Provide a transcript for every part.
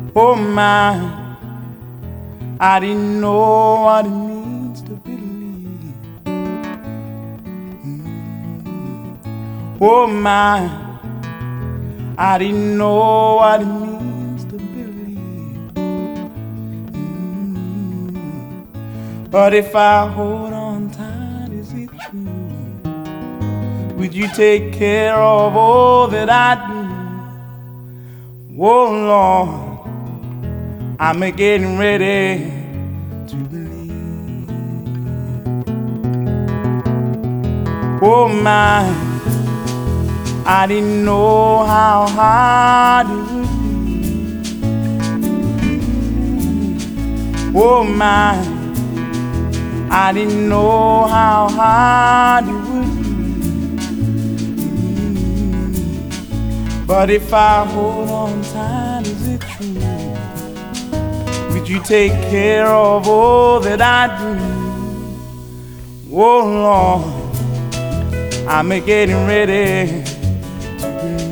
Oh my, I didn't know what it means to believe. Oh my, I didn't know what it means to believe. But if I hold on tight, is it true? Would you take care of all that I do? Oh Lord, I'm getting ready to believe. Oh my, I didn't know how hard it would be. Oh my, I didn't know how hard it would be. But if I hold on tight, is it true? Would you take care of all that I do? Oh Lord, I'm getting ready to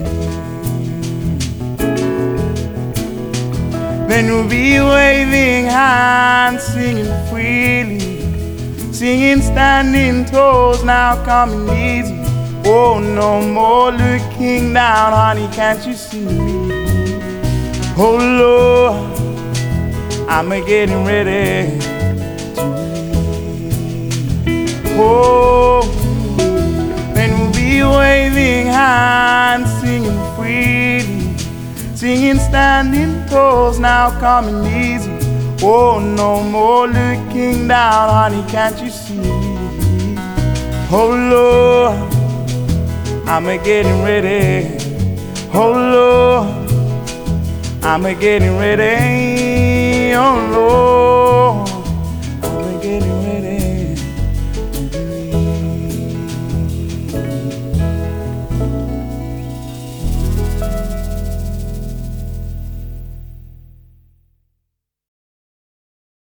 believe. Then you'll be waving hands, singing freely, singing standing toes, now coming easy. Oh, no more looking down, honey, can't you see me? Oh Lord, I'm getting ready to leave. Oh, then we'll be waving hands, singing freely, singing standing toes, now coming easy. Oh, no more looking down, honey, can't you see me? Oh Lord, I'm getting ready. Oh Lord, I'm getting ready.